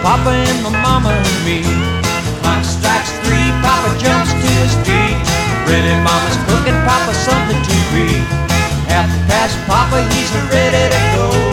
Papa and my mama and me. Clock strikes 3, Papa jumps to his feet. Ready, Mama's cooking Papa something to eat. Half past Papa, he's ready to go.